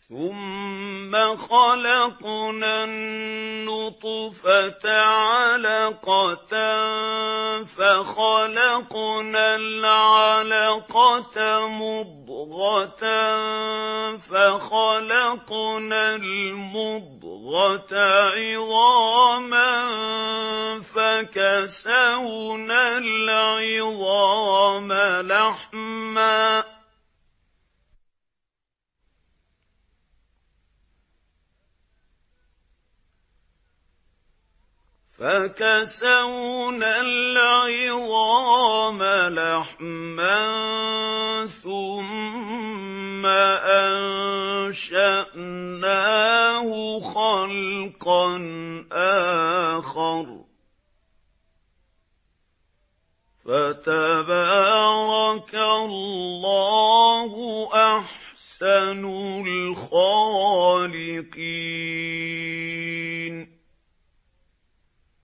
ثُمَّ خَلَقْنَا النُّطْفَةَ عَلَقَةً فَخَلَقْنَا الْعَلَقَةَ مُضْغَةً فَخَلَقْنَا الْمُضْغَةَ عِظَامًا فَكَسَوْنَا الْعِظَامَ لَحْمًا ثُمَّ أَنشَأْنَاهُ خَلْقًا آخَرَ ۚ فَتَبَارَكَ اللَّهُ أَحْسَنُ الْخَالِقِينَ